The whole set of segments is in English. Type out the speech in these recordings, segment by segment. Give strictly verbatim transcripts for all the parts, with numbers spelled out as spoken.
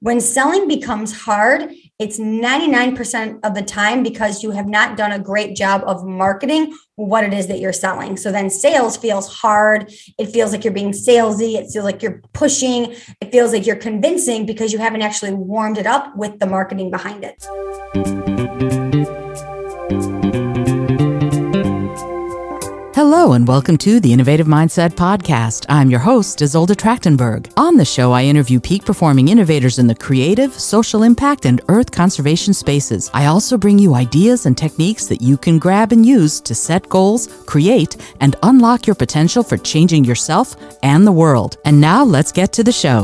When selling becomes hard, it's ninety-nine percent of the time because you have not done a great job of marketing what it is that you're selling. So then sales feels hard. It feels like you're being salesy. It feels like you're pushing. It feels like you're convincing because you haven't actually warmed it up with the marketing behind it. Hello and welcome to the Innovative Mindset Podcast. I'm your host, Isolde Trachtenberg. On the show, I interview peak performing innovators in the creative, social impact, and earth conservation spaces. I also bring you ideas and techniques that you can grab and use to set goals, create, and unlock your potential for changing yourself and the world. And now let's get to the show.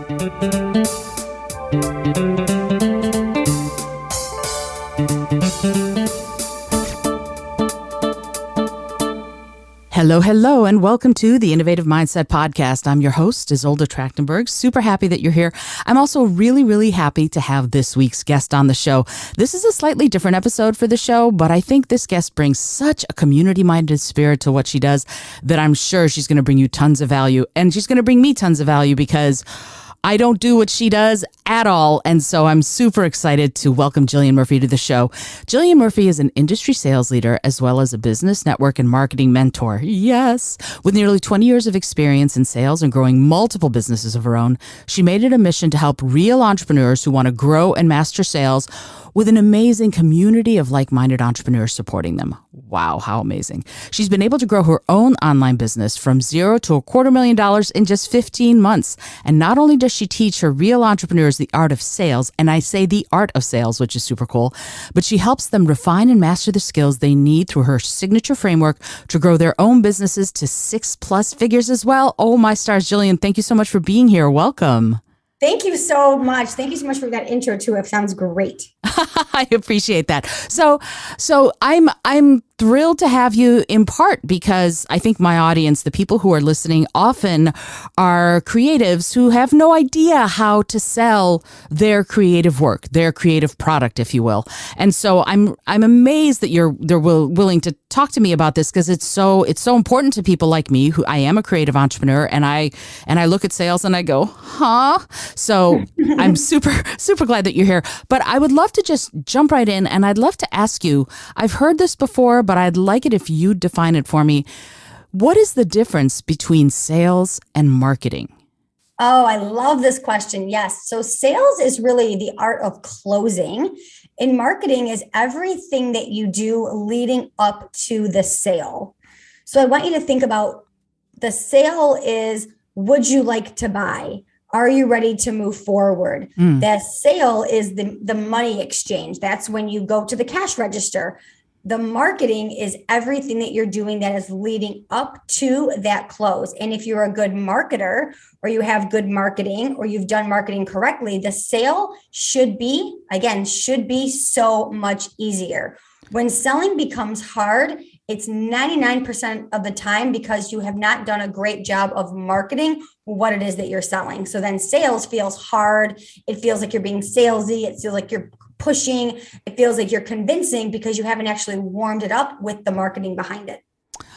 Hello, hello, and welcome to the Innovative Mindset Podcast. I'm your host, Isolde Trachtenberg. Super happy that you're here. I'm also really, really happy to have this week's guest on the show. This is a slightly different episode for the show, but I think this guest brings such a community-minded spirit to what she does that I'm sure she's going to bring you tons of value. And she's going to bring me tons of value because I don't do what she does at all. And so I'm super excited to welcome Jillian Murphy to the show. Jillian Murphy is an industry sales leader as well as a business network and marketing mentor. Yes. With nearly twenty years of experience in sales and growing multiple businesses of her own, she made it a mission to help real entrepreneurs who want to grow and master sales with an amazing community of like-minded entrepreneurs supporting them. Wow, how amazing. She's been able to grow her own online business from zero to a quarter million dollars in just fifteen months. And not only does she teach her real entrepreneurs the art of sales, and I say the art of sales, which is super cool, but she helps them refine and master the skills they need through her signature framework to grow their own businesses to six plus figures as well. Oh, my stars, Jillian, thank you so much for being here. Welcome. Thank you so much. Thank you so much for that intro too. It sounds great. I appreciate that. So, so I'm, I'm thrilled to have you in part because I think my audience, the people who are listening often are creatives who have no idea how to sell their creative work, their creative product, if you will. And so I'm, I'm amazed that you're, they're will, willing to talk to me about this because it's so, it's so important to people like me who I am a creative entrepreneur and I, and I look at sales and I go, huh? So I'm super, super glad that you're here, but I would love to just jump right in. And I'd love to ask you, I've heard this before, but I'd like it if you define it for me. What is the difference between sales and marketing? Oh, I love this question. Yes. So sales is really the art of closing, and marketing is everything that you do leading up to the sale. So I want you to think about the sale is, would you like to buy? Are you ready to move forward? Mm. The sale is the, the money exchange. That's when you go to the cash register. The marketing is everything that you're doing that is leading up to that close. And if you're a good marketer or you have good marketing or you've done marketing correctly, the sale should be, again, should be so much easier. When selling becomes hard, it's ninety-nine percent of the time because you have not done a great job of marketing what it is that you're selling. So then sales feels hard. It feels like you're being salesy. It feels like you're pushing. It feels like you're convincing because you haven't actually warmed it up with the marketing behind it.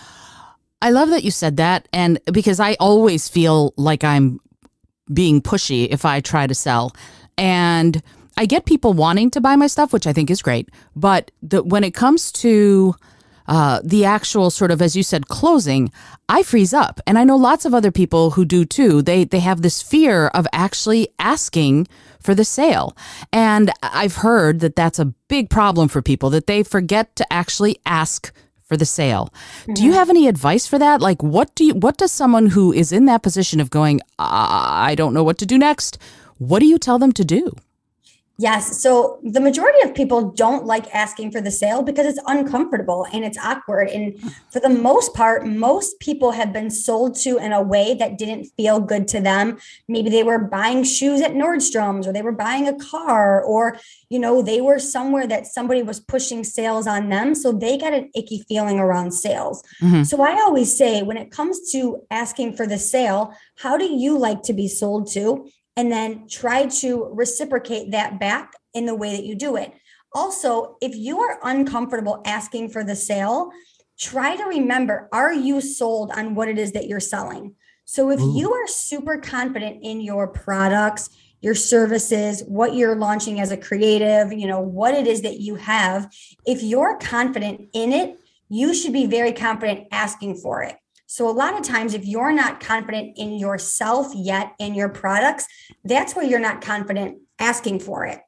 I love that you said that. And because I always feel like I'm being pushy if I try to sell. And I get people wanting to buy my stuff, which I think is great. But the, when it comes to Uh, the actual sort of, as you said, closing, I freeze up. And I know lots of other people who do too. They they have this fear of actually asking for the sale. And I've heard that that's a big problem for people, that they forget to actually ask for the sale. Mm-hmm. Do you have any advice for that? Like, what do you, what does someone who is in that position of going, I don't know what to do next, what do you tell them to do? Yes. So the majority of people don't like asking for the sale because it's uncomfortable and it's awkward. And for the most part, most people have been sold to in a way that didn't feel good to them. Maybe they were buying shoes at Nordstrom's, or they were buying a car, or, you know, they were somewhere that somebody was pushing sales on them. So they got an icky feeling around sales. Mm-hmm. So I always say, when it comes to asking for the sale, how do you like to be sold to? And then try to reciprocate that back in the way that you do it. Also, if you are uncomfortable asking for the sale, try to remember, are you sold on what it is that you're selling? So if Ooh. You are super confident in your products, your services, what you're launching as a creative, you know, what it is that you have. If you're confident in it, you should be very confident asking for it. So a lot of times, if you're not confident in yourself yet, in your products, that's where you're not confident asking for it.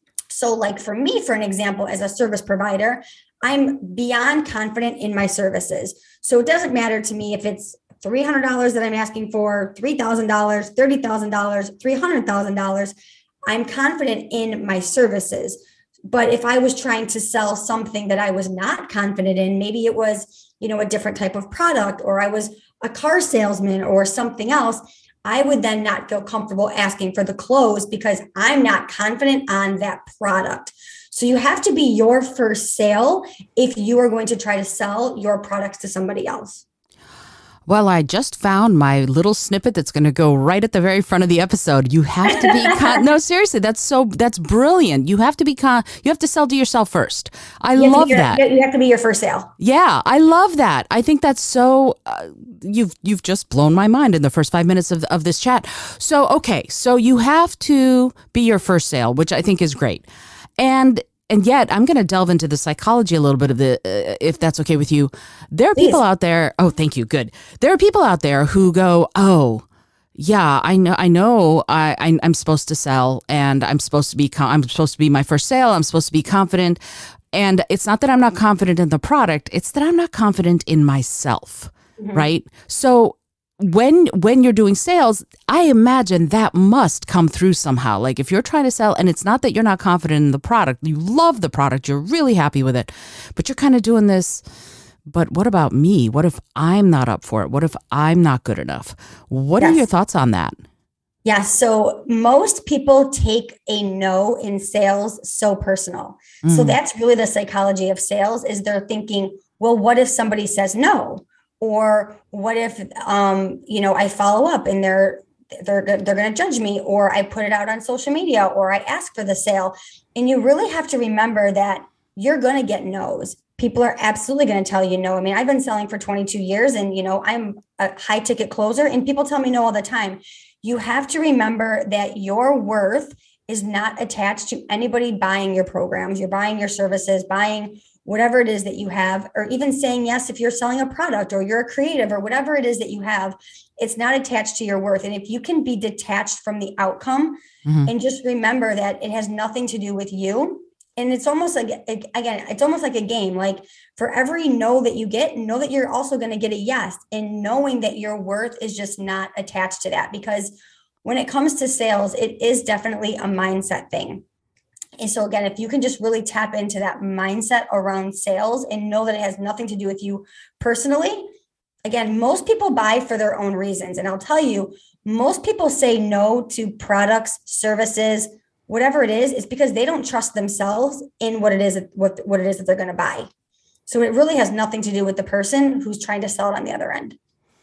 So like for me, for an example, as a service provider, I'm beyond confident in my services. So it doesn't matter to me if it's three hundred dollars that I'm asking for, three thousand dollars, thirty thousand dollars, three hundred thousand dollars. I'm confident in my services. But if I was trying to sell something that I was not confident in, maybe it was, you know, a different type of product, or I was a car salesman or something else, I would then not feel comfortable asking for the close because I'm not confident on that product. So you have to be your first sale if you are going to try to sell your products to somebody else. Well, I just found my little snippet that's going to go right at the very front of the episode. You have to be con- no, seriously, that's so that's brilliant. You have to be con- you have to sell to yourself first. I love your, that. You have to be your first sale. Yeah, I love that. I think that's so uh, you've you've just blown my mind in the first five minutes of of this chat. So, okay, so you have to be your first sale, which I think is great. And And yet, I'm going to delve into the psychology a little bit of the, uh, if that's okay with you. There are Please. people out there. Oh, thank you. Good. There are people out there who go, oh, yeah, I know, I know, I, I I'm supposed to sell, and I'm supposed to be, I'm supposed to be my first sale. I'm supposed to be confident, and it's not that I'm not confident in the product. It's that I'm not confident in myself, mm-hmm. right? So. When when you're doing sales, I imagine that must come through somehow. Like if you're trying to sell, and it's not that you're not confident in the product, you love the product, you're really happy with it, but you're kind of doing this, but what about me? What if I'm not up for it? What if I'm not good enough? What yes. are your thoughts on that? Yeah, so most people take a no in sales so personal. Mm. So that's really the psychology of sales, is they're thinking, well, what if somebody says no? Or what if, um, you know, I follow up and they're they're they're going to judge me, or I put it out on social media, or I ask for the sale. And you really have to remember that you're going to get no's. People are absolutely going to tell you no. I mean, I've been selling for twenty-two years, and you know, I'm a high ticket closer, and people tell me no all the time. You have to remember that your worth is not attached to anybody buying your programs. You're buying your services, buying whatever it is that you have, or even saying yes if you're selling a product or you're a creative or whatever it is that you have, it's not attached to your worth. And if you can be detached from the outcome mm-hmm. and just remember that it has nothing to do with you. And it's almost like, again, it's almost like a game. Like for every no that you get, know that you're also going to get a yes, and knowing that your worth is just not attached to that. Because when it comes to sales, it is definitely a mindset thing. And so again, if you can just really tap into that mindset around sales and know that it has nothing to do with you personally. Again, most people buy for their own reasons. And I'll tell you, most people say no to products, services, whatever it is, is because they don't trust themselves in what it is, what, what it is that they're going to buy. So it really has nothing to do with the person who's trying to sell it on the other end.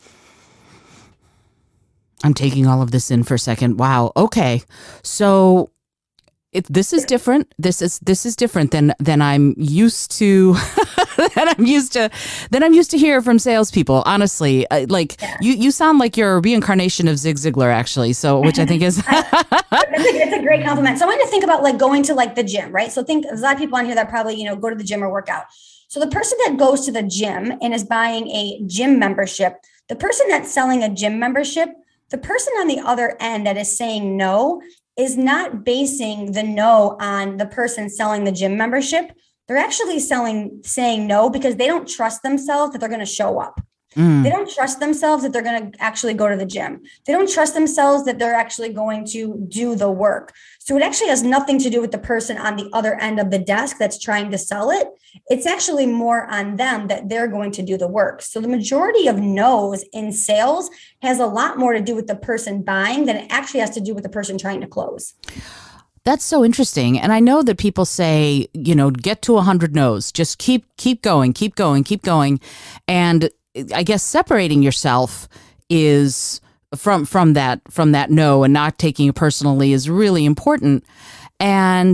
I'm taking all of this in for a second. Wow. Okay. So It, this is different. This is this is different than than I'm used to. than I'm used to. Than I'm used to hear from salespeople. Honestly, uh, like yeah. you, you sound like you're a reincarnation of Zig Ziglar, actually. So, which I think is it's, a, it's a great compliment. So I want to think about like going to like the gym, right? So think there's a lot of people on here that probably you know go to the gym or work out. So the person that goes to the gym and is buying a gym membership, the person that's selling a gym membership, the person on the other end that is saying no is not basing the no on the person selling the gym membership. They're actually selling, saying no because they don't trust themselves that they're going to show up. Mm. They don't trust themselves that they're going to actually go to the gym. They don't trust themselves that they're actually going to do the work. So it actually has nothing to do with the person on the other end of the desk that's trying to sell it. It's actually more on them that they're going to do the work. So the majority of no's in sales has a lot more to do with the person buying than it actually has to do with the person trying to close. That's so interesting. And I know that people say, you know, get to one hundred no's, just keep, keep going, keep going, keep going. And I guess separating yourself is from from that from that no and not taking it personally is really important. And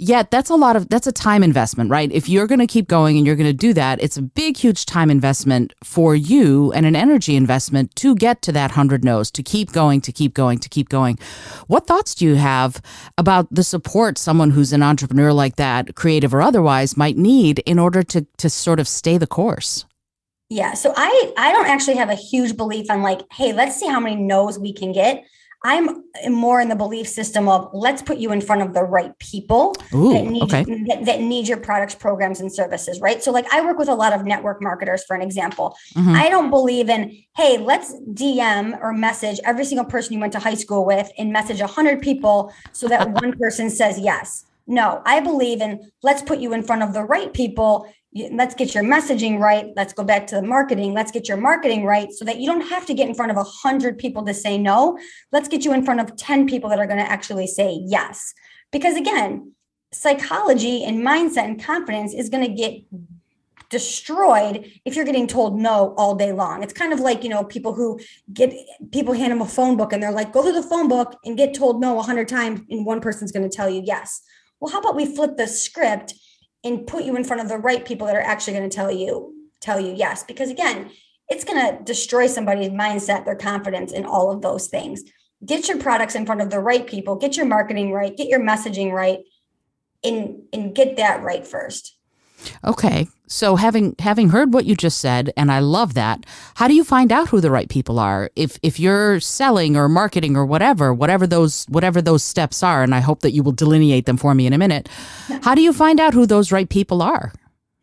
Yet that's a lot of, that's a time investment, right? If you're going to keep going and you're going to do that, it's a big, huge time investment for you and an energy investment to get to that one hundred no's, to keep going, to keep going, to keep going. What thoughts do you have about the support someone who's an entrepreneur like that, creative or otherwise, might need in order to to sort of stay the course? Yeah. So I, I don't actually have a huge belief on like, hey, let's see how many no's we can get. I'm more in the belief system of let's put you in front of the right people Ooh, that need okay. that, that need your products, programs, and services, right? So like I work with a lot of network marketers, for an example. Mm-hmm. I don't believe in, hey, let's D M or message every single person you went to high school with and message a hundred people so that one person says yes. No, I believe in let's put you in front of the right people. Let's get your messaging right. Let's go back to the marketing. Let's get your marketing right so that you don't have to get in front of a hundred people to say no. Let's get you in front of ten people that are going to actually say yes. Because again, psychology and mindset and confidence is going to get destroyed if you're getting told no all day long. It's kind of like, you know, people who get, people hand them a phone book and they're like, go through the phone book and get told no a hundred times and one person's going to tell you yes. Well, how about we flip the script and put you in front of the right people that are actually going to tell you, tell you yes. Because again, it's going to destroy somebody's mindset, their confidence, and all of those things. Get your products in front of the right people, get your marketing right, get your messaging right, and, and get that right first. Okay. So having having heard what you just said, and I love that, how do you find out who the right people are? If if you're selling or marketing or whatever, whatever those whatever those steps are, and I hope that you will delineate them for me in a minute, how do you find out who those right people are?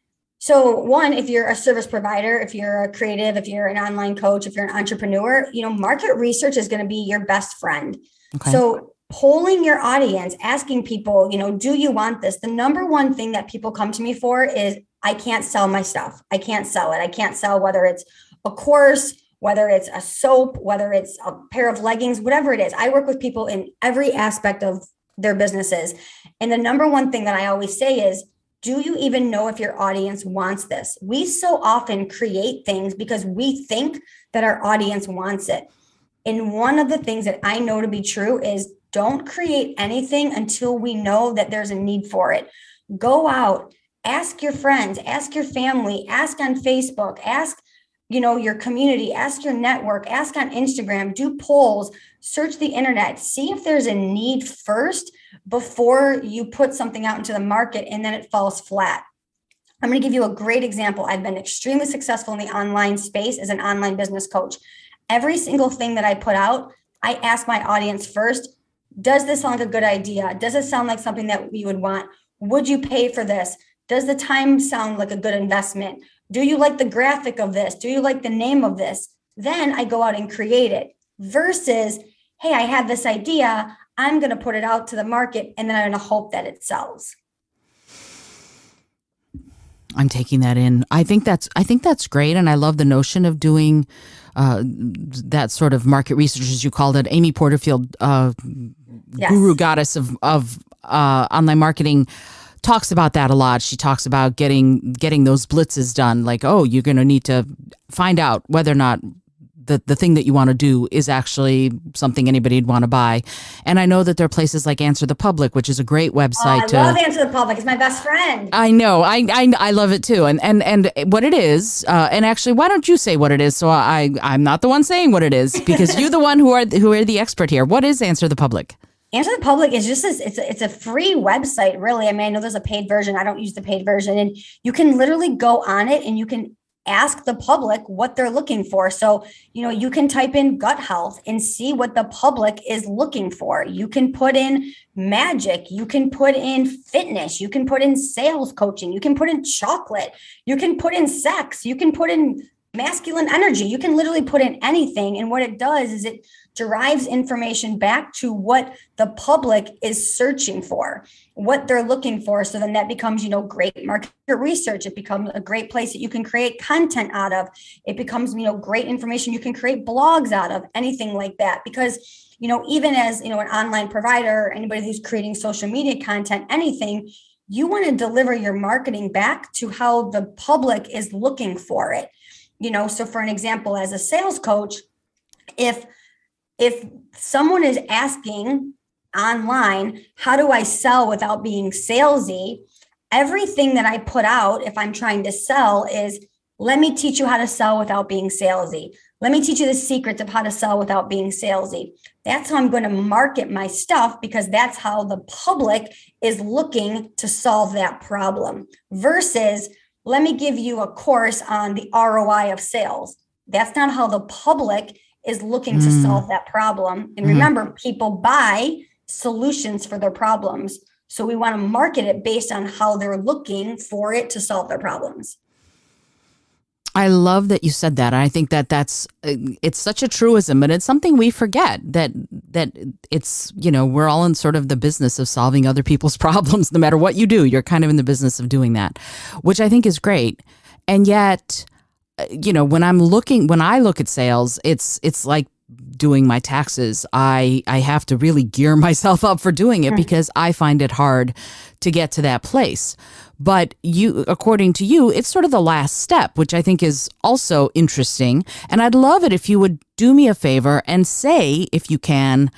So one, if you're a service provider, if you're a creative, if you're an online coach, if you're an entrepreneur, you know, market research is going to be your best friend. Okay. So polling your audience, asking people, you know, do you want this? The number one thing that people come to me for is I can't sell my stuff. I can't sell it. I can't sell whether it's a course, whether it's a soap, whether it's a pair of leggings, whatever it is. I work with people in every aspect of their businesses. And the number one thing that I always say is, do you even know if your audience wants this? We so often create things because we think that our audience wants it. And one of the things that I know to be true is don't create anything until we know that there's a need for it. Go out, ask your friends, ask your family, ask on Facebook, ask, you know, your community, ask your network, ask on Instagram, do polls, search the internet, see if there's a need first before you put something out into the market and then it falls flat. I'm going to give you a great example. I've been extremely successful in the online space as an online business coach. Every single thing that I put out, I ask my audience first, does this sound like a good idea? Does it sound like something that you would want? Would you pay for this? Does the time sound like a good investment? Do you like the graphic of this? Do you like the name of this? Then I go out and create it versus, hey, I have this idea. I'm going to put it out to the market and then I'm going to hope that it sells. I'm taking that in. I think that's I think that's great. And I love the notion of doing uh, that sort of market research, as you called it. Amy Porterfield, uh, yes. guru goddess of, of uh, online marketing, talks about that a lot. She talks about getting getting those blitzes done. Like, oh, you're going to need to find out whether or not the, the thing that you want to do is actually something anybody'd want to buy. And I know that there are places like Answer the Public, which is a great website. Oh, I love to, Answer the Public. It's my best friend. I know. I I, I love it too. And and and what it is, uh, and actually, why don't you say what it is? So I I'm not the one saying what it is because you're the one who are who are the expert here. What is Answer the Public? Answer the Public is just this, it's a, it's a free website, really. I mean, I know there's a paid version. I don't use the paid version. And you can literally go on it and you can ask the public what they're looking for. So, you know, you can type in gut health and see what the public is looking for. You can put in magic. You can put in fitness. You can put in sales coaching. You can put in chocolate. You can put in sex. You can put in masculine energy. You can literally put in anything. And what it does is it derives information back to what the public is searching for, what they're looking for. So then that becomes, you know, great market research. It becomes a great place that you can create content out of. It becomes, you know, great information you can create blogs out of, anything like that. Because, you know, even as, you know, an online provider, anybody who's creating social media content, anything, you want to deliver your marketing back to how the public is looking for it. You know, so for an example, as a sales coach, if if someone is asking online, how do I sell without being salesy? Everything that I put out, if I'm trying to sell, is let me teach you how to sell without being salesy. Let me teach you the secrets of how to sell without being salesy. That's how I'm going to market my stuff, because that's how the public is looking to solve that problem, versus let me give you a course on the R O I of sales. That's not how the public is looking mm. to solve that problem. And mm-hmm. remember, people buy solutions for their problems. So we want to market it based on how they're looking for it to solve their problems. I love that you said that. I think that that's, it's such a truism, but it's something we forget, that, that it's, you know, we're all in sort of the business of solving other people's problems. No matter what you do, you're kind of in the business of doing that, which I think is great. And yet, you know, when I'm looking, when I look at sales, it's, it's like doing my taxes. I, I have to really gear myself up for doing it, because I find it hard to get to that place. But you, according to you, it's sort of the last step, which I think is also interesting. And I'd love it if you would do me a favor and say, if you can,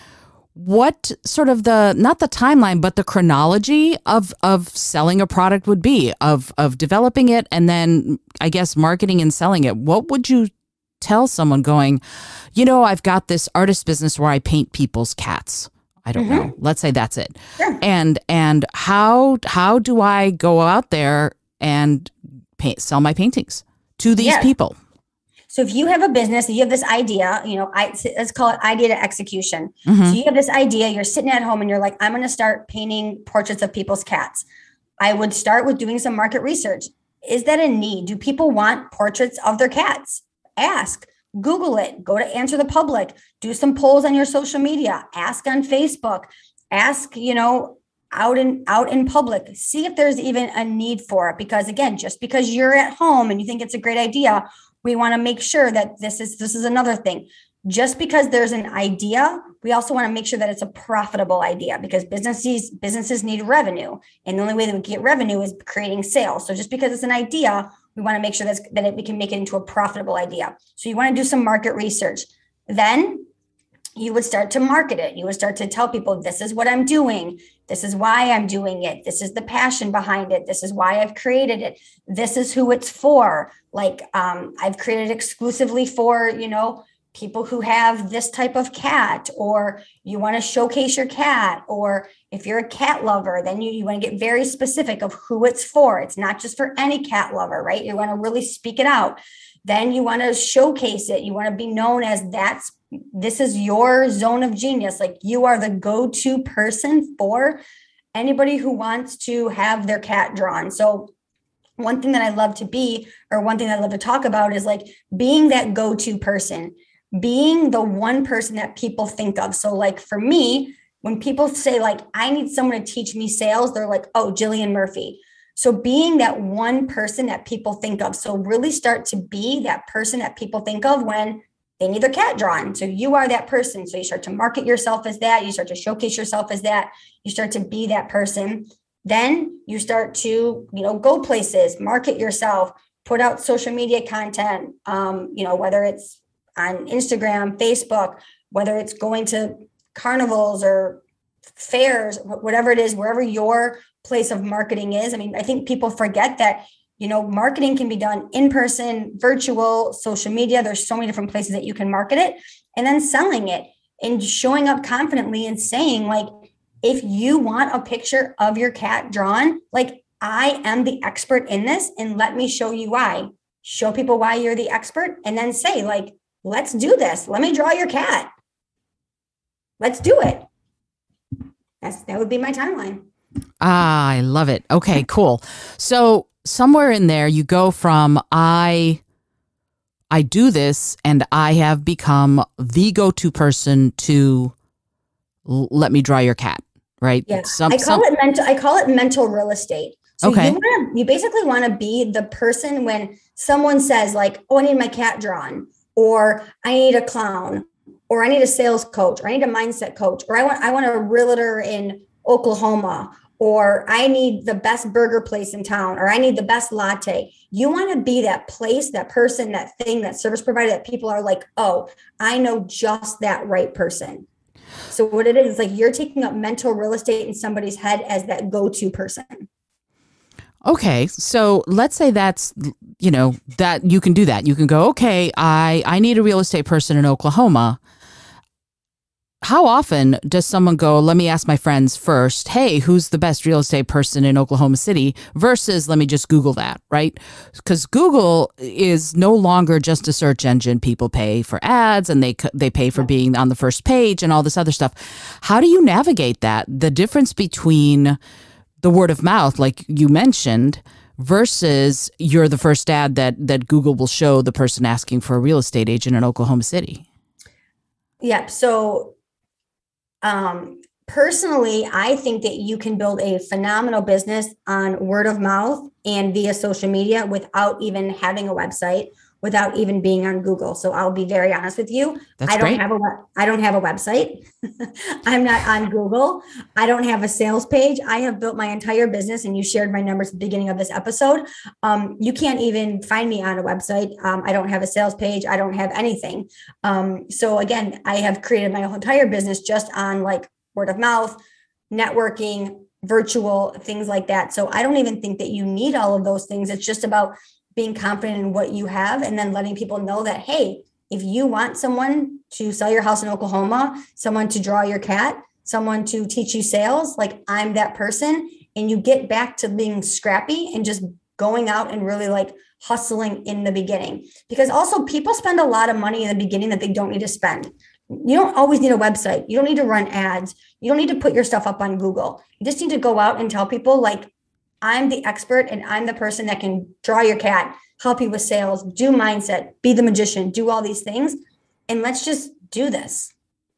what sort of the, not the timeline, but the chronology of, of selling a product would be, of, of developing it and then, I guess, marketing and selling it. What would you tell someone going, you know, I've got this artist business where I paint people's cats. I don't mm-hmm. know. Let's say that's it. Sure. And and how how do I go out there and paint, sell my paintings to these yeah. people? So if you have a business, you have this idea, you know, I, let's call it idea to execution. Mm-hmm. So you have this idea, you're sitting at home and you're like, I'm going to start painting portraits of people's cats. I would start with doing some market research. Is that a need? Do people want portraits of their cats? Ask. Google it, go to Answer the Public, do some polls on your social media, ask on Facebook, ask, you know, out in out in public, see if there's even a need for it. Because again, just because you're at home and you think it's a great idea, we want to make sure that this is this is another thing. Just because there's an idea, we also want to make sure that it's a profitable idea, because businesses businesses need revenue. And the only way that we get revenue is creating sales. So just because it's an idea, we want to make sure that's, that it, we can make it into a profitable idea. So you want to do some market research. Then you would start to market it. You would start to tell people, this is what I'm doing. This is why I'm doing it. This is the passion behind it. This is why I've created it. This is who it's for. Like um, I've created exclusively for, you know, people who have this type of cat, or you want to showcase your cat, or if you're a cat lover, then you, you want to get very specific of who it's for. It's not just for any cat lover, right? You want to really speak it out. Then you want to showcase it. You want to be known as that's, this is your zone of genius. Like you are the go-to person for anybody who wants to have their cat drawn. So one thing that I love to be, or one thing that I love to talk about is like being that go-to person, being the one person that people think of. So like for me, when people say like, I need someone to teach me sales, they're like, oh, Jillian Murphy. So being that one person that people think of. So really start to be that person that people think of when they need their cat drawn. So you are that person. So you start to market yourself as that. You start to showcase yourself as that. You start to be that person. Then you start to, you know, go places, market yourself, put out social media content, um, you know, whether it's on Instagram, Facebook, whether it's going to carnivals or fairs, whatever it is, wherever your place of marketing is. I mean, I think people forget that, you know, marketing can be done in person, virtual, social media. There's so many different places that you can market it, and then selling it and showing up confidently and saying like, if you want a picture of your cat drawn, like I am the expert in this and let me show you why. Show people why you're the expert, and then say like, let's do this. Let me draw your cat. Let's do it. That's, that would be my timeline. Ah, I love it. Okay, cool. So somewhere in there, you go from I, I do this and I have become the go-to person to l- let me draw your cat, right? Yeah, some, I call some... it mental. I call it mental real estate. So okay. you want to, you basically want to be the person when someone says like, oh, I need my cat drawn, or I need a clown, or I need a sales coach, or I need a mindset coach, or I want, I want a realtor in Oklahoma, or I need the best burger place in town, or I need the best latte. You want to be that place, that person, that thing, that service provider that people are like, oh, I know just that right person. So what it is, is like you're taking up mental real estate in somebody's head as that go-to person. Okay. So let's say that's, you know, that you can do that. You can go, okay, I, I need a real estate person in Oklahoma. How often does someone go, let me ask my friends first, hey, who's the best real estate person in Oklahoma City versus let me just Google that, right? Because Google is no longer just a search engine. People pay for ads and they they pay for being on the first page and all this other stuff. How do you navigate that? The difference between the word of mouth, like you mentioned, versus you're the first ad that that Google will show the person asking for a real estate agent in Oklahoma City. Yeah. So Um, personally, I think that you can build a phenomenal business on word of mouth and via social media without even having a website, without even being on Google. So I'll be very honest with you. That's I don't great. have a I don't have a website. I'm not on Google. I don't have a sales page. I have built my entire business, and you shared my numbers at the beginning of this episode. Um, you can't even find me on a website. Um, I don't have a sales page. I don't have anything. Um, so again, I have created my whole entire business just on like word of mouth, networking, virtual, things like that. So I don't even think that you need all of those things. It's just about being confident in what you have and then letting people know that, hey, if you want someone to sell your house in Oklahoma, someone to draw your cat, someone to teach you sales, like I'm that person. And you get back to being scrappy and just going out and really like hustling in the beginning. Because also people spend a lot of money in the beginning that they don't need to spend. You don't always need a website. You don't need to run ads. You don't need to put your stuff up on Google. You just need to go out and tell people like, I'm the expert and I'm the person that can draw your cat, help you with sales, do mindset, be the magician, do all these things. And let's just do this.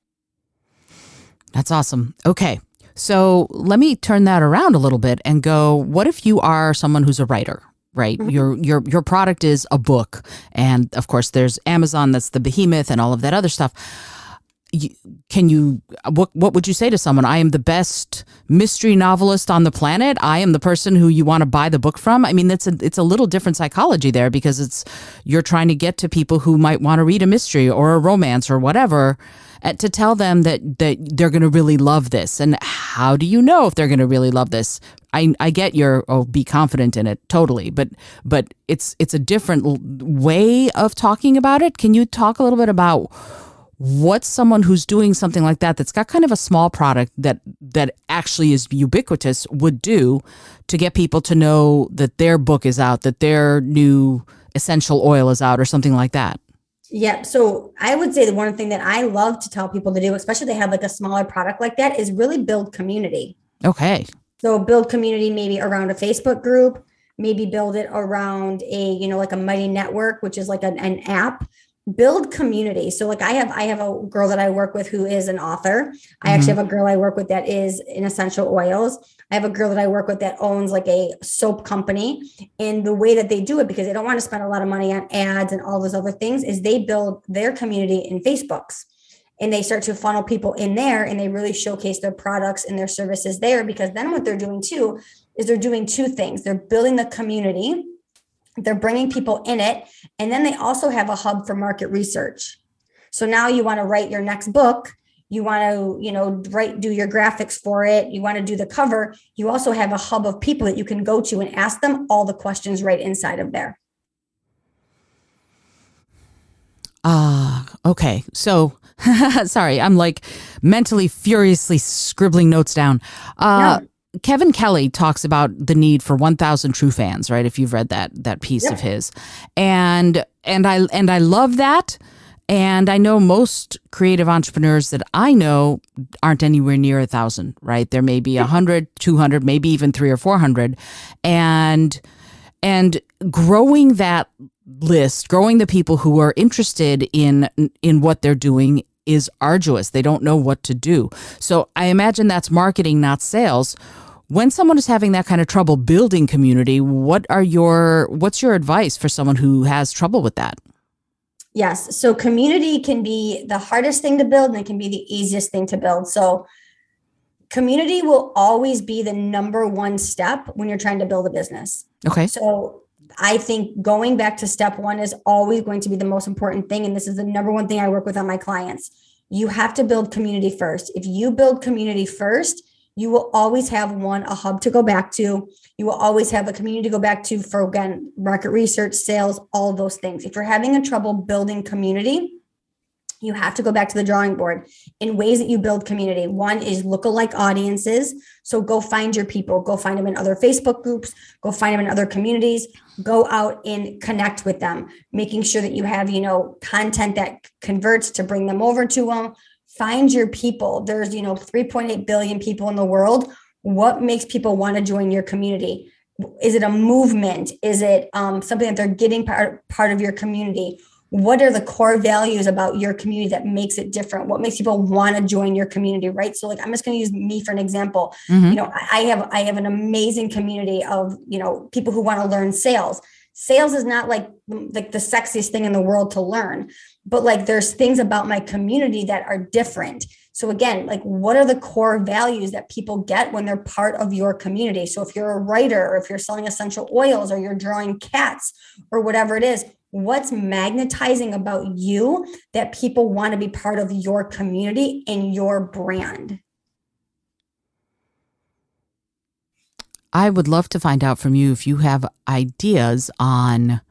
That's awesome. Okay. So let me turn that around a little bit and go, what if you are someone who's a writer, right? Mm-hmm. Your your your product is a book. And of course, there's Amazon, that's the behemoth and all of that other stuff. You, can you, what, what would you say to someone? I am the best mystery novelist on the planet. I am the person who you want to buy the book from. I mean, it's a, it's a little different psychology there because it's, you're trying to get to people who might want to read a mystery or a romance or whatever, and to tell them that, that they're going to really love this. And how do you know if they're going to really love this? I, I get your, oh, be confident in it. Totally. But, but it's, it's a different way of talking about it. Can you talk a little bit about what's someone who's doing something like that, that's got kind of a small product that that actually is ubiquitous, would do to get people to know that their book is out, that their new essential oil is out or something like that? Yeah. So I would say the one thing that I love to tell people to do, especially if they have like a smaller product like that, is really build community. Okay. So build community maybe around a Facebook group, maybe build it around a, you know, like a Mighty Network, which is like an, an app. Build community. So like I have, I have a girl that I work with who is an author. I mm-hmm. actually have a girl I work with that is in essential oils. I have a girl that I work with that owns like a soap company. And the way that they do it, because they don't want to spend a lot of money on ads and all those other things, is they build their community in Facebooks and they start to funnel people in there and they really showcase their products and their services there. Because then what they're doing too, is they're doing two things. They're building the community. They're bringing people in it. And then they also have a hub for market research. So now you want to write your next book. You want to, you know, write, do your graphics for it. You want to do the cover. You also have a hub of people that you can go to and ask them all the questions right inside of there. Ah, uh, okay. So, sorry, I'm like mentally furiously scribbling notes down. Uh, no. Kevin Kelly talks about the need for one thousand true fans, right? If you've read that that piece yep. of his. And and I and I love that. And I know most creative entrepreneurs that I know aren't anywhere near a thousand, right? There may be a hundred, two hundred, maybe even three or four hundred. And and growing that list, growing the people who are interested in in what they're doing is arduous. They don't know what to do. So I imagine that's marketing, not sales. When someone is having that kind of trouble building community, what are your what's your advice for someone who has trouble with that? Yes. So community can be the hardest thing to build and it can be the easiest thing to build. So community will always be the number one step when you're trying to build a business. Okay. So I think going back to step one is always going to be the most important thing. And this is the number one thing I work with on my clients. You have to build community first. If you build community first, you will always have one, a hub to go back to. You will always have a community to go back to for, again, market research, sales, all of those things. If you're having a trouble building community, you have to go back to the drawing board in ways that you build community. One is lookalike audiences. So go find your people, go find them in other Facebook groups, go find them in other communities, go out and connect with them, making sure that you have, you know, content that converts to bring them over to them. Find your people. There's, you know, three point eight billion people in the world. What makes people want to join your community? Is it a movement? Is it um, something that they're getting part, part of your community? What are the core values about your community that makes it different? What makes people want to join your community, right? So like, I'm just going to use me for an example. Mm-hmm. You know, I have, I have an amazing community of, you know, people who want to learn sales. Sales is not like, like the sexiest thing in the world to learn, but like, there's things about my community that are different. So again, like, what are the core values that people get when they're part of your community? So if you're a writer, or if you're selling essential oils, or you're drawing cats, or whatever it is, what's magnetizing about you that people want to be part of your community and your brand? I would love to find out from you if you have ideas on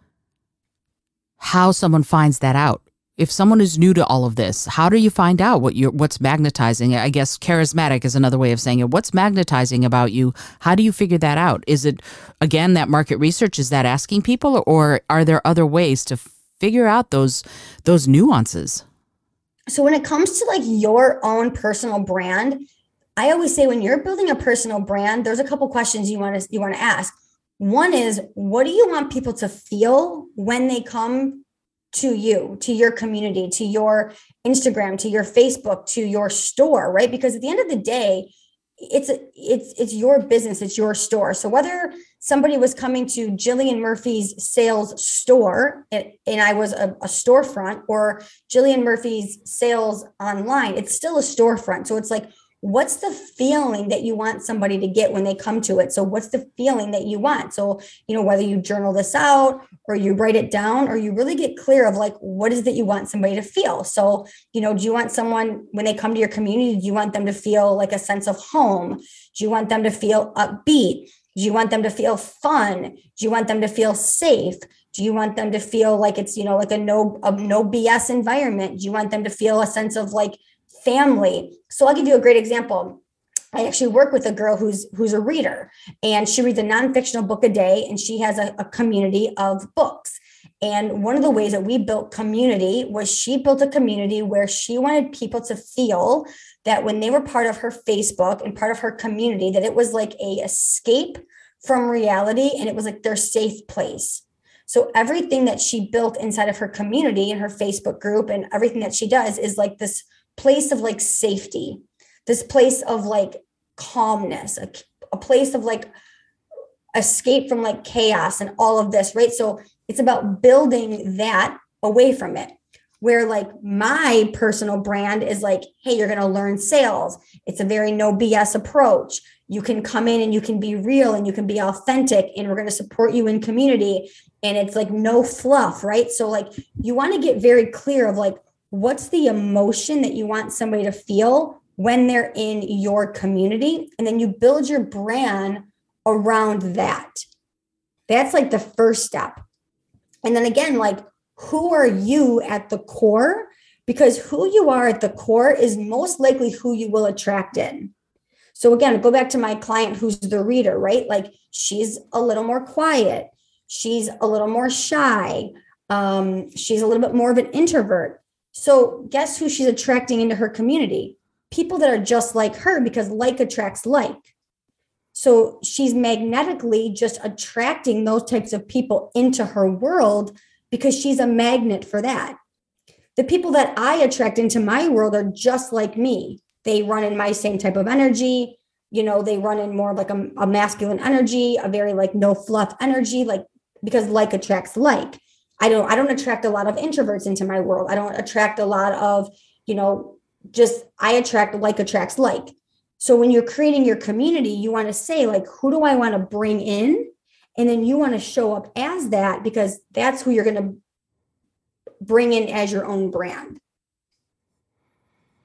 how someone finds that out. If someone is new to all of this, how do you find out what you're, what's magnetizing? I guess charismatic is another way of saying it. What's magnetizing about you? How do you figure that out? Is it, again, that market research? Is that asking people, or are there other ways to figure out those, those nuances? So when it comes to like your own personal brand, I always say when you're building a personal brand, there's a couple questions you want to, you want to ask. One is, what do you want people to feel when they come to you, to your community, to your Instagram, to your Facebook, to your store, right? Because at the end of the day, it's a, it's it's your business, it's your store. So whether somebody was coming to Jillian Murphy's sales store and, and I was a, a storefront, or Jillian Murphy's sales online, it's still a storefront. So it's like, what's the feeling that you want somebody to get when they come to it? So what's the feeling that you want? So, you know, whether you journal this out, or you write it down, or you really get clear of like, what is it that you want somebody to feel? So, you know, do you want someone, when they come to your community, do you want them to feel like a sense of home? Do you want them to feel upbeat? Do you want them to feel fun? Do you want them to feel safe? Do you want them to feel like it's, you know, like a no, a no B S environment? Do you want them to feel a sense of like family? So I'll give you a great example. I actually work with a girl who's who's a reader, and she reads a non-fictional book a day, and she has a, a community of books. And one of the ways that we built community was she built a community where she wanted people to feel that when they were part of her Facebook and part of her community, that it was like a escape from reality, and it was like their safe place. So everything that she built inside of her community and her Facebook group and everything that she does is like this place of like safety, this place of like calmness, a, a place of like escape from like chaos and all of this, right? So it's about building that away from it, where like my personal brand is like, hey, you're going to learn sales. It's a very no B S approach. You can come in and you can be real and you can be authentic, and we're going to support you in community. And it's like no fluff, right? So like you want to get very clear of like, what's the emotion that you want somebody to feel when they're in your community? And then you build your brand around that. That's like the first step. And then again, like, who are you at the core? Because who you are at the core is most likely who you will attract in. So again, go back to my client who's the reader, right? Like, she's a little more quiet. She's a little more shy. Um, she's a little bit more of an introvert. So guess who she's attracting into her community? People that are just like her, because like attracts like. So she's magnetically just attracting those types of people into her world because she's a magnet for that. The people that I attract into my world are just like me. They run in my same type of energy. You know, they run in more like a, a masculine energy, a very like no fluff energy, like, because like attracts like. I don't, I don't attract a lot of introverts into my world. I don't attract a lot of, you know, just, I attract like attracts like. So when you're creating your community, you want to say like, who do I want to bring in? And then you want to show up as that, because that's who you're going to bring in as your own brand.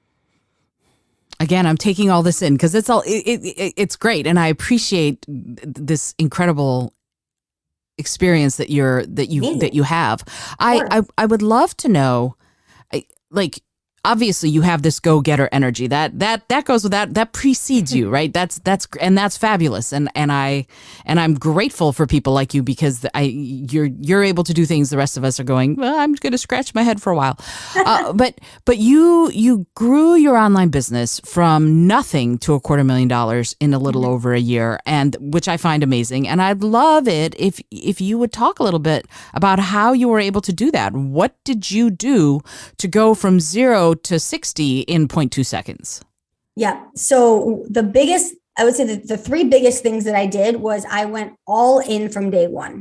Again, I'm taking all this in because it's all it, it, it's great, and I appreciate this incredible experience that you're that you Amazing. that you have. I, I I would love to know, I, like. Obviously, you have this go-getter energy that that that goes with that that precedes you, right? That's that's and that's fabulous, and and I and I'm grateful for people like you because I you're you're able to do things the rest of us are going. Well, I'm going to scratch my head for a while, uh, but but you you grew your online business from nothing to a quarter million dollars in a little mm-hmm. over a year, and which I find amazing. And I'd love it if if you would talk a little bit about how you were able to do that. What did you do to go from zero to sixty in zero point two seconds? Yeah. So the biggest, I would say that the three biggest things that I did was I went all in from day one.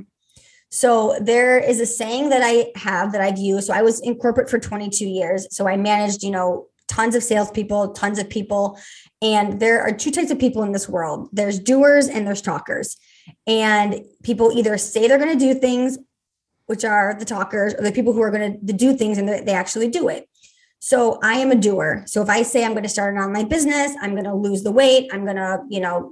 So there is a saying that I have that I've used. So I was in corporate for twenty-two years. So I managed, you know, tons of salespeople, tons of people. And there are two types of people in this world. There's doers and there's talkers. And people either say they're going to do things, which are the talkers, or the people who are going to do things and they actually do it. So I am a doer. So if I say I'm going to start an online business, I'm going to lose the weight, I'm going to, you know,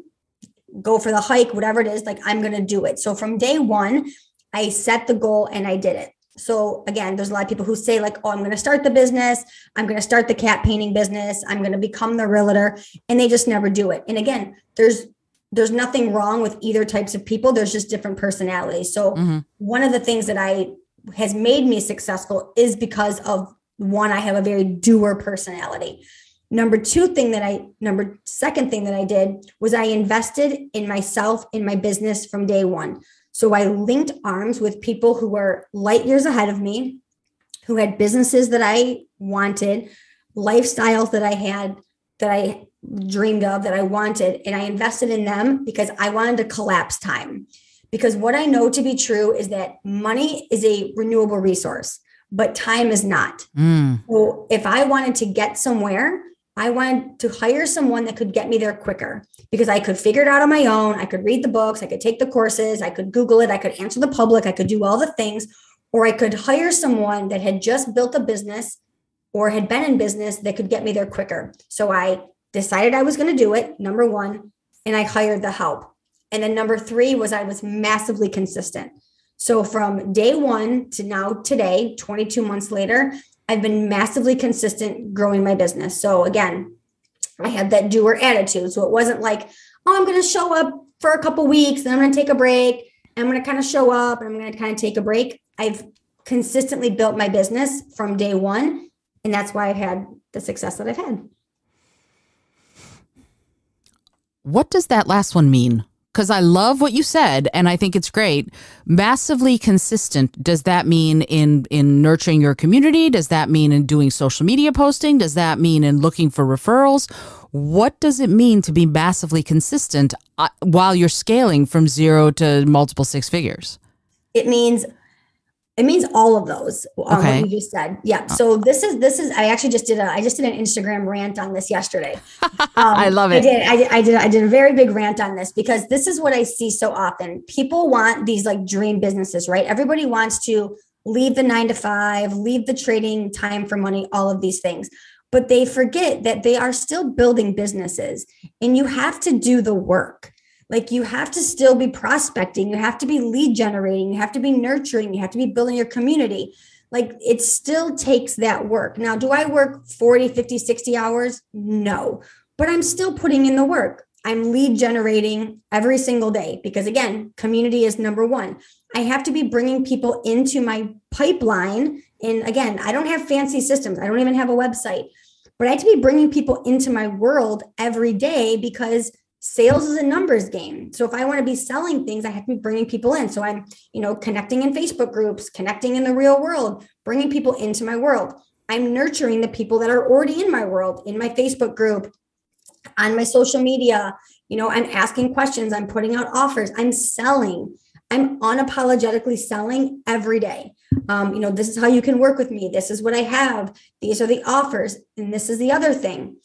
go for the hike, whatever it is, like I'm going to do it. So from day one, I set the goal and I did it. So again, there's a lot of people who say like, oh, I'm going to start the business. I'm going to start the cat painting business. I'm going to become the realtor, and they just never do it. And again, there's there's nothing wrong with either types of people. There's just different personalities. So mm-hmm. one of the things that I has made me successful is because of one, I have a very doer personality. Number two thing that I, number second thing that I did was I invested in myself, in my business from day one. So I linked arms with people who were light years ahead of me, who had businesses that I wanted, lifestyles that I had, that I dreamed of, that I wanted. And I invested in them because I wanted to collapse time. Because what I know to be true is that money is a renewable resource, but time is not. Mm. So if I wanted to get somewhere, I wanted to hire someone that could get me there quicker because I could figure it out on my own. I could read the books. I could take the courses. I could Google it. I could answer the public. I could do all the things, or I could hire someone that had just built a business or had been in business that could get me there quicker. So I decided I was going to do it, number one, and I hired the help. And then number three was I was massively consistent. So from day one to now today, twenty-two months later, I've been massively consistent growing my business. So again, I had that doer attitude. So it wasn't like, oh, I'm going to show up for a couple weeks, then I'm going to take a break. I'm going to kind of show up and I'm going to kind of take a break. I've consistently built my business from day one. And that's why I've had the success that I've had. What does that last one mean? Because I love what you said, and I think it's great. Massively consistent. Does that mean in in nurturing your community? Does that mean in doing social media posting? Does that mean in looking for referrals? What does it mean to be massively consistent uh, while you're scaling from zero to multiple six figures? It means It means all of those. Um, okay. What you just said. Yeah. So this is, this is, I actually just did a, I just did an Instagram rant on this yesterday. Um, I love it. I did, I did. I did. I did a very big rant on this because this is what I see so often. People want these like dream businesses, right? Everybody wants to leave the nine to five, leave the trading time for money, all of these things, but they forget that they are still building businesses and you have to do the work. Like you have to still be prospecting. You have to be lead generating. You have to be nurturing. You have to be building your community. Like it still takes that work. Now, do I work forty, fifty, sixty hours? No, but I'm still putting in the work. I'm lead generating every single day because again, community is number one. I have to be bringing people into my pipeline. And again, I don't have fancy systems. I don't even have a website, but I have to be bringing people into my world every day because sales is a numbers game. So if I want to be selling things, I have to be bringing people in. So I'm, you know, connecting in Facebook groups, connecting in the real world, bringing people into my world. I'm nurturing the people that are already in my world, in my Facebook group, on my social media. You know, I'm asking questions. I'm putting out offers. I'm selling. I'm unapologetically selling every day. Um, you know, this is how you can work with me. This is what I have. These are the offers. And this is the other thing.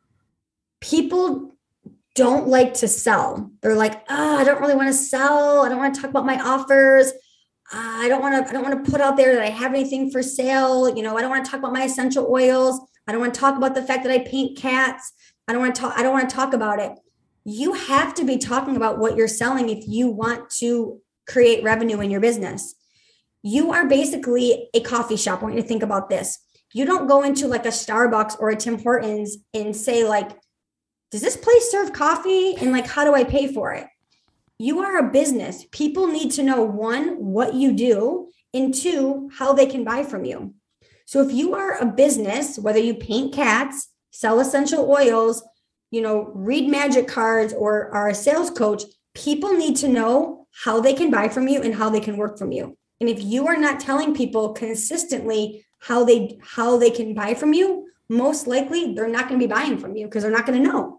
People don't like to sell. They're like, oh, I don't really want to sell. I don't want to talk about my offers. Uh, I don't want to, I don't want to put out there that I have anything for sale. You know, I don't want to talk about my essential oils. I don't want to talk about the fact that I paint cats. I don't want to talk, I don't want to talk about it. You have to be talking about what you're selling if you want to create revenue in your business. You are basically a coffee shop. I want you to think about this. You don't go into like a Starbucks or a Tim Hortons and say like, does this place serve coffee? And like, how do I pay for it? You are a business. People need to know, one, what you do, and two, how they can buy from you. So if you are a business, whether you paint cats, sell essential oils, you know, read magic cards, or are a sales coach, people need to know how they can buy from you and how they can work from you. And if you are not telling people consistently how they how they can buy from you, most likely they're not going to be buying from you because they're not going to know.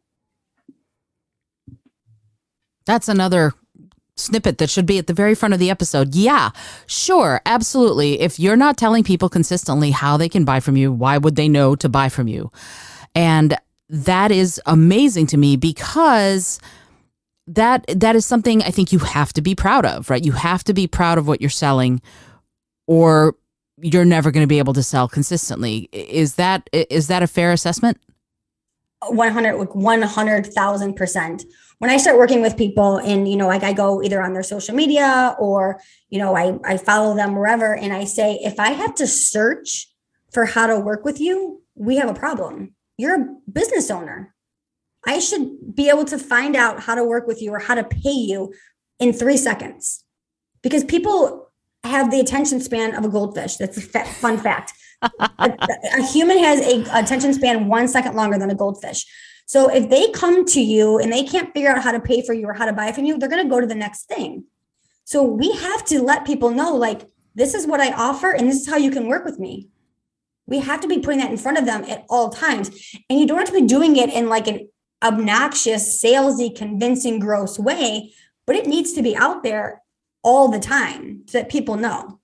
That's another snippet that should be at the very front of the episode. Yeah, sure. Absolutely. If you're not telling people consistently how they can buy from you, why would they know to buy from you? And that is amazing to me because that that is something I think you have to be proud of, right? You have to be proud of what you're selling, or you're never going to be able to sell consistently. Is that is that a fair assessment? one hundred, one hundred thousand percent. When I start working with people and, you know, like I go either on their social media or, you know, I, I follow them wherever. And I say, if I have to search for how to work with you, we have a problem. You're a business owner. I should be able to find out how to work with you or how to pay you in three seconds because people have the attention span of a goldfish. That's a fa- fun fact. a, a human has a attention span one second longer than a goldfish. So if they come to you and they can't figure out how to pay for you or how to buy from you, they're going to go to the next thing. So we have to let people know, like, this is what I offer and this is how you can work with me. We have to be putting that in front of them at all times. And you don't have to be doing it in like an obnoxious, salesy, convincing, gross way, but it needs to be out there all the time so that people know.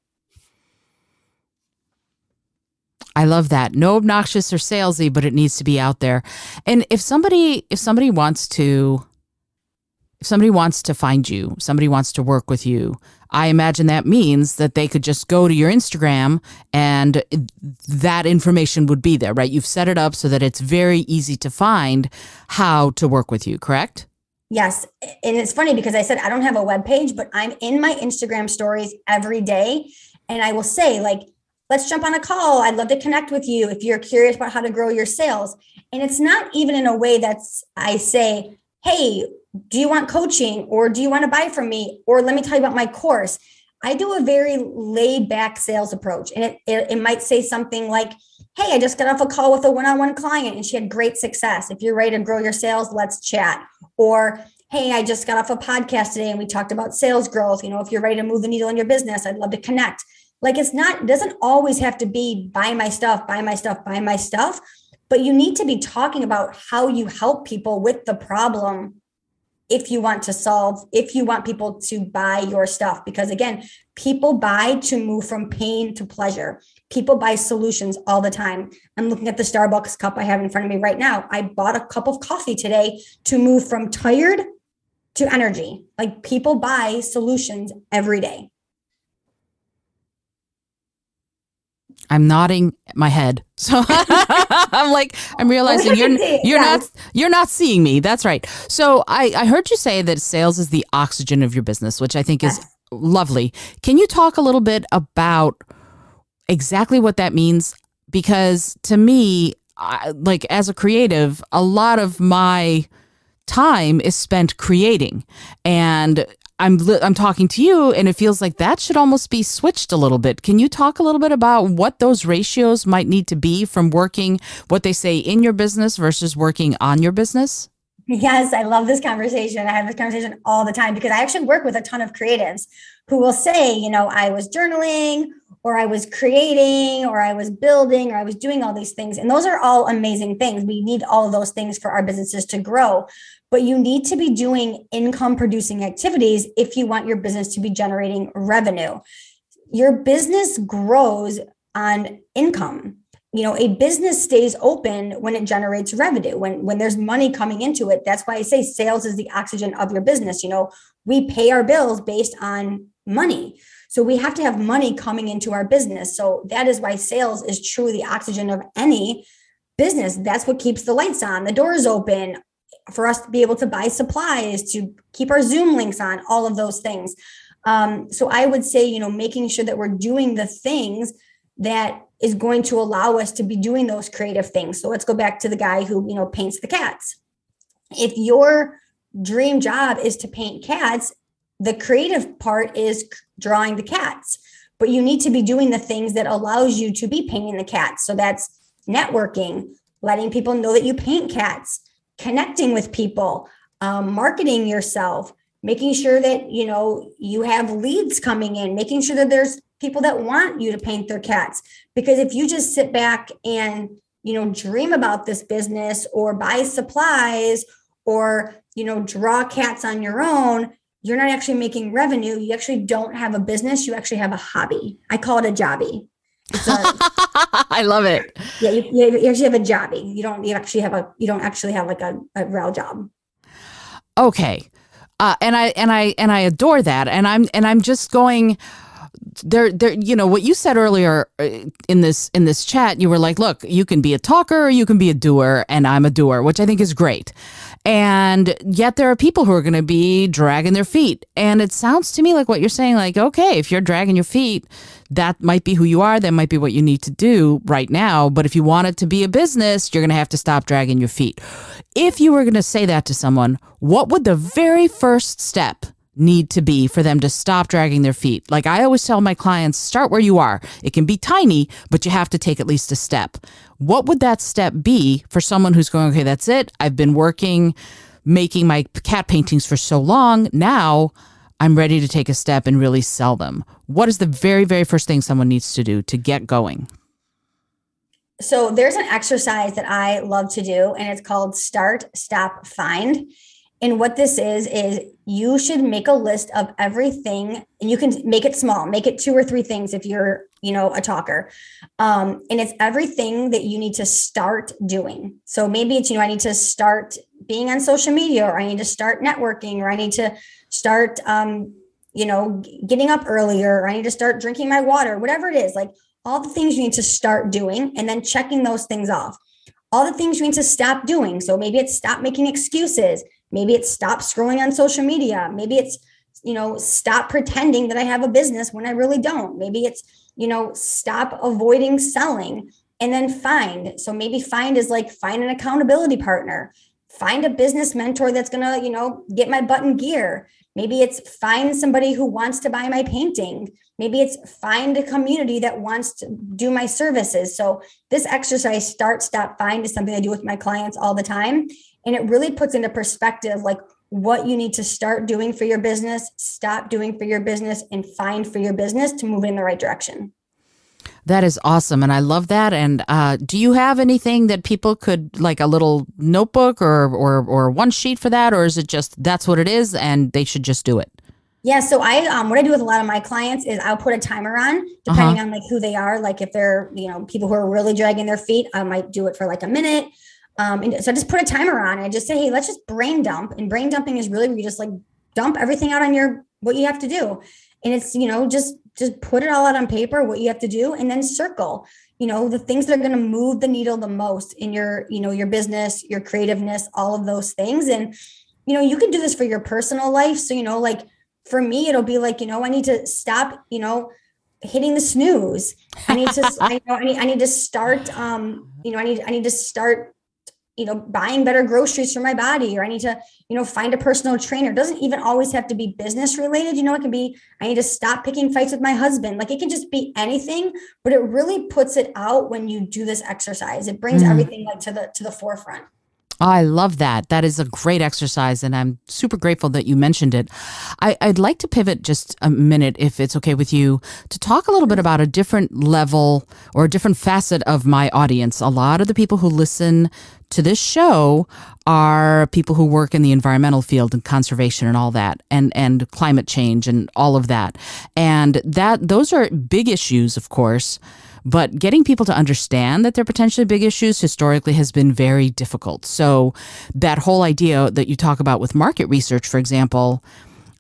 I love that. No obnoxious or salesy, but it needs to be out there. And if somebody, if somebody wants to, if somebody wants to find you, somebody wants to work with you, I imagine that means that they could just go to your Instagram and that information would be there, right? You've set it up so that it's very easy to find how to work with you, correct? Yes. And it's funny because I said, I don't have a web page, but I'm in my Instagram stories every day. And I will say, like, let's jump on a call. I'd love to connect with you if you're curious about how to grow your sales. And it's not even in a way that's, I say, hey, do you want coaching or do you want to buy from me? Or let me tell you about my course. I do a very laid back sales approach. And it, it, it might say something like, hey, I just got off a call with a one-on-one client and she had great success. If you're ready to grow your sales, let's chat. Or, hey, I just got off a podcast today and we talked about sales growth. You know, if you're ready to move the needle in your business, I'd love to connect. Like it's not, it doesn't always have to be buy my stuff, buy my stuff, buy my stuff, but you need to be talking about how you help people with the problem if you want to solve, if you want people to buy your stuff. Because again, people buy to move from pain to pleasure. People buy solutions all the time. I'm looking at the Starbucks cup I have in front of me right now. I bought a cup of coffee today to move from tired to energy. Like people buy solutions every day. I'm nodding my head. So I'm like, I'm realizing you're you're yeah. not you're not seeing me. That's right. So I, I heard you say that sales is the oxygen of your business, which I think is yes. lovely. Can you talk a little bit about exactly what that means? Because to me, I, like as a creative, a lot of my time is spent creating, and I'm I'm talking to you and it feels like that should almost be switched a little bit. Can you talk a little bit about what those ratios might need to be from working, what they say in your business versus working on your business? Yes, I love this conversation. I have this conversation all the time because I actually work with a ton of creatives who will say, you know, I was journaling or I was creating or I was building or I was doing all these things. And those are all amazing things. We need all of those things for our businesses to grow. But you need to be doing income producing activities if you want your business to be generating revenue. Your business grows on income. You know, a business stays open when it generates revenue, when, when there's money coming into it. That's why I say sales is the oxygen of your business. You know, we pay our bills based on money. So we have to have money coming into our business. So that is why sales is truly the oxygen of any business. That's what keeps the lights on, the doors open, for us to be able to buy supplies, to keep our Zoom links on, all of those things. Um, so I would say, you know, making sure that we're doing the things that is going to allow us to be doing those creative things. So let's go back to the guy who, you know, paints the cats. If your dream job is to paint cats, the creative part is drawing the cats, but you need to be doing the things that allows you to be painting the cats. So that's networking, letting people know that you paint cats, connecting with people, um, marketing yourself, making sure that, you know, you have leads coming in, making sure that there's people that want you to paint their cats. Because if you just sit back and, you know, dream about this business or buy supplies or, you know, draw cats on your own, you're not actually making revenue. You actually don't have a business. You actually have a hobby. I call it a jobby. It's a, I love it. Yeah, you, you actually have a jobby. You don't. You actually have a. You don't actually have like a, a real job. Okay, uh, and I and I and I adore that. And I'm and I'm just going there. There, you know what you said earlier in this in this chat. You were like, look, you can be a talker, or you can be a doer, and I'm a doer, which I think is great. And yet there are people who are going to be dragging their feet. And it sounds to me like what you're saying, like, okay, if you're dragging your feet, that might be who you are. That might be what you need to do right now. But if you want it to be a business, you're going to have to stop dragging your feet. If you were going to say that to someone, what would the very first step need to be for them to stop dragging their feet? Like I always tell my clients, start where you are. It can be tiny, but you have to take at least a step. What would that step be for someone who's going, okay, that's it. I've been working, making my cat paintings for so long. Now I'm ready to take a step and really sell them. What is the very, very first thing someone needs to do to get going? So there's an exercise that I love to do, and it's called Start, Stop, Find. And what this is, is you should make a list of everything, and you can make it small, make it two or three things if you're, you know, a talker. Um, and it's everything that you need to start doing. So maybe it's, you know, I need to start being on social media, or I need to start networking, or I need to start, um, you know, getting up earlier, or I need to start drinking my water, whatever it is, like all the things you need to start doing and then checking those things off. All the things you need to stop doing. So maybe it's stop making excuses. Maybe it's stop scrolling on social media. Maybe it's, you know, stop pretending that I have a business when I really don't. Maybe it's, you know, stop avoiding selling, and then find. So maybe find is like find an accountability partner, find a business mentor that's going to, you know, get my butt in gear. Maybe it's find somebody who wants to buy my painting. Maybe it's find a community that wants to do my services. So this exercise, start, stop, find, is something I do with my clients all the time. And it really puts into perspective, like what you need to start doing for your business, stop doing for your business, and find for your business to move in the right direction. That is awesome. And I love that. And uh, do you have anything that people could, like a little notebook or, or, or one sheet for that? Or is it just, that's what it is and they should just do it? Yeah. So I, um, what I do with a lot of my clients is I'll put a timer on, depending uh-huh. on like who they are. Like if they're, you know, people who are really dragging their feet, I might do it for like a minute. Um, and so I just put a timer on and I just say, hey, let's just brain dump. And brain dumping is really where you just like dump everything out on your, what you have to do. And it's, you know, just, just put it all out on paper, what you have to do, and then circle, you know, the things that are going to move the needle the most in your, you know, your business, your creativeness, all of those things. And, you know, you can do this for your personal life. So, you know, like for me, it'll be like, you know, I need to stop, you know, hitting the snooze. I need to, I, know, I need, I need to start, um, you know, I need, I need to start, you know, buying better groceries for my body, or I need to, you know, find a personal trainer. It doesn't even always have to be business related. You know, it can be, I need to stop picking fights with my husband. Like it can just be anything, but it really puts it out when you do this exercise. It brings mm. everything like to the, to the forefront. I love that. That is a great exercise, and I'm super grateful that you mentioned it. I, I'd like to pivot just a minute, if it's okay with you, to talk a little bit about a different level or a different facet of my audience. A lot of the people who listen to this show are people who work in the environmental field and conservation and all that, and, and climate change and all of that. And that those are big issues, of course. But getting people to understand that they're potentially big issues historically has been very difficult. So that whole idea that you talk about with market research, for example,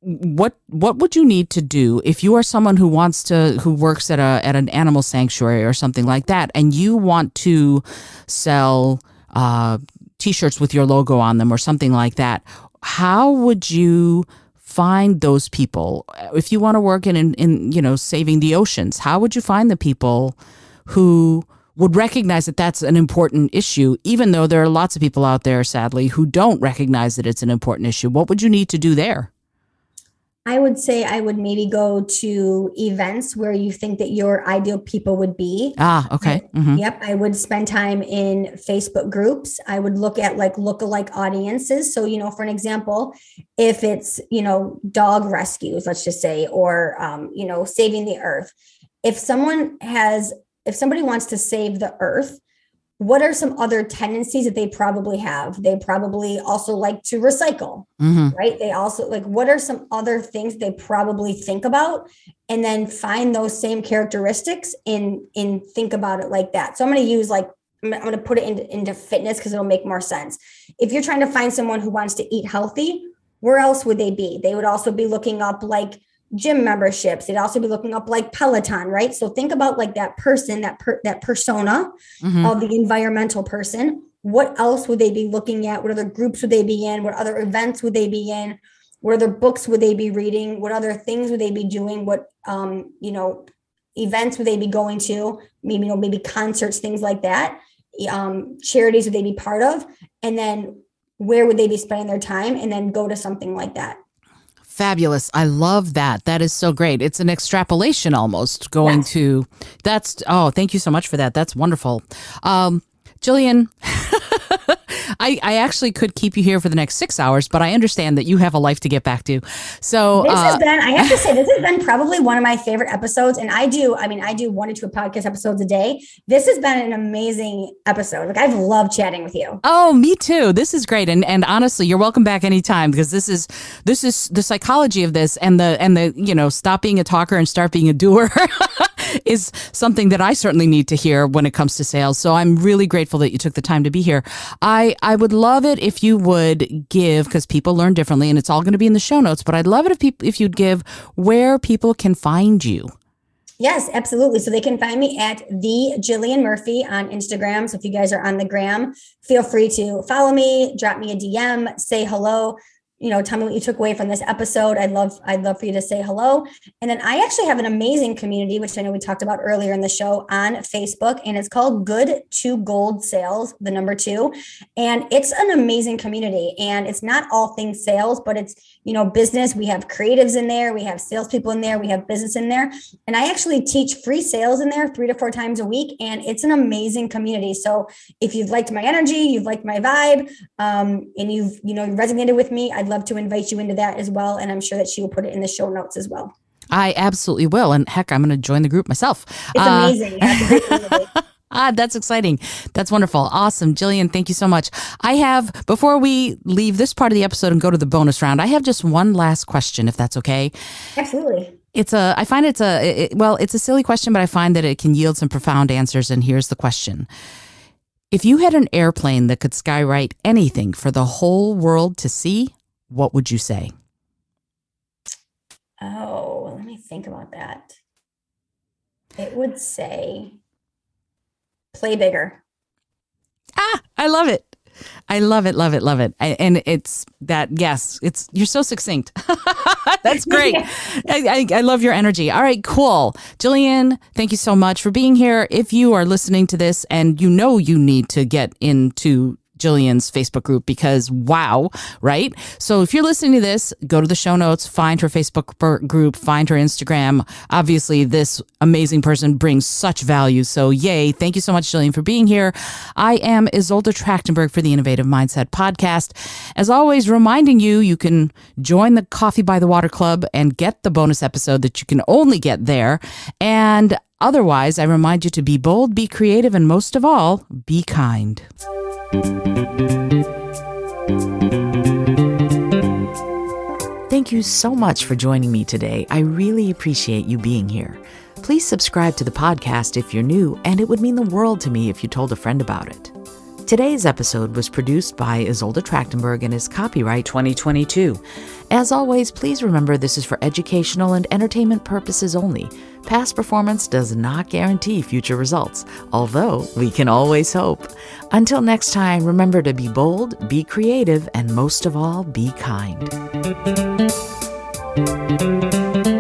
what what would you need to do if you are someone who wants to who works at a at an animal sanctuary or something like that, and you want to sell uh, T-shirts with your logo on them or something like that? How would you find those people? If you want to work in, in in you know saving the oceans, how would you find the people who would recognize that that's an important issue, even though there are lots of people out there, sadly, who don't recognize that it's an important issue? What would you need to do there? I would say I would maybe go to events where you think that your ideal people would be. Ah, okay. Mm-hmm. Yep. I would spend time in Facebook groups. I would look at like lookalike audiences. So, you know, for an example, if it's, you know, dog rescues, let's just say, or, um, you know, saving the earth. If someone has, if somebody wants to save the earth, what are some other tendencies that they probably have? They probably also like to recycle, mm-hmm. right? They also like, what are some other things they probably think about? And then find those same characteristics and, and think about it like that. So I'm going to use like, I'm going to put it into, into fitness because it'll make more sense. If you're trying to find someone who wants to eat healthy, where else would they be? They would also be looking up like gym memberships. They'd also be looking up like Peloton, right? So think about like that person, that per, that persona mm-hmm. of the environmental person. What else would they be looking at? What other groups would they be in? What other events would they be in? What other books would they be reading? What other things would they be doing? What, um, you know, events would they be going to? Maybe, you know, maybe concerts, things like that. Um, charities would they be part of? And then where would they be spending their time? And then go to something like that. Fabulous. I love that. That is so great. It's an extrapolation almost going yes. to that's. Oh, thank you so much for that. That's wonderful. Um, Jillian, I, I actually could keep you here for the next six hours, but I understand that you have a life to get back to. So this uh, has been, I have to say, this has been probably one of my favorite episodes. And I do, I mean, I do one to two podcast episodes a day. This has been an amazing episode. Like I've loved chatting with you. Oh, me too. This is great. And and honestly, you're welcome back anytime, because this is this is the psychology of this, and the and the, you know, stop being a talker and start being a doer is something that I certainly need to hear when it comes to sales. So I'm really grateful that you took the time to be here. I, I would love it if you would give, because people learn differently and it's all going to be in the show notes, but I'd love it if people, if you'd give where people can find you. Yes, absolutely. So they can find me at the Jillian Murphy on Instagram. So if you guys are on the gram, feel free to follow me, drop me a D M, say hello. You know, tell me what you took away from this episode. I'd love, I'd love for you to say hello. And then I actually have an amazing community, which I know we talked about earlier in the show, on Facebook, and it's called Good to Gold Sales, the number two. And it's an amazing community, and it's not all things sales, but it's, you know, business. We have creatives in there. We have salespeople in there. We have business in there. And I actually teach free sales in there three to four times a week. And it's an amazing community. So if you've liked my energy, you've liked my vibe, um, and you've, you know, resonated with me, I'd love to invite you into that as well. And I'm sure that she will put it in the show notes as well. I absolutely will. And heck, I'm going to join the group myself. It's uh, amazing. That's a great community. Ah, that's exciting. That's wonderful. Awesome. Jillian, thank you so much. I have, before we leave this part of the episode and go to the bonus round, I have just one last question, if that's okay. Absolutely. It's a, I find it's a, it, well, it's a silly question, but I find that it can yield some profound answers. And here's the question. If you had an airplane that could skywrite anything for the whole world to see, what would you say? Oh, let me think about that. It would say, play bigger. Ah, I love it. I love it, love it, love it. I, and it's that, yes, it's, you're so succinct. That's great. I, I, I love your energy. All right, cool. Jillian, thank you so much for being here. If you are listening to this and you know you need to get into Jillian's Facebook group, because wow, right? So if you're listening to this, go to the show notes, find her Facebook group, find her Instagram. Obviously, this amazing person brings such value. So yay. Thank you so much, Jillian, for being here. I am Isolde Trachtenberg for the Innovative Mindset Podcast. As always, reminding you, you can join the Coffee by the Water Club and get the bonus episode that you can only get there. And otherwise, I remind you to be bold, be creative, and most of all, be kind. Thank you so much for joining me today. I really appreciate you being here. Please subscribe to the podcast if you're new, and it would mean the world to me if you told a friend about it. Today's episode was produced by Isolde Trachtenberg and is copyright twenty twenty-two. As always, please remember this is for educational and entertainment purposes only. Past performance does not guarantee future results, although we can always hope. Until next time, remember to be bold, be creative, and most of all, be kind.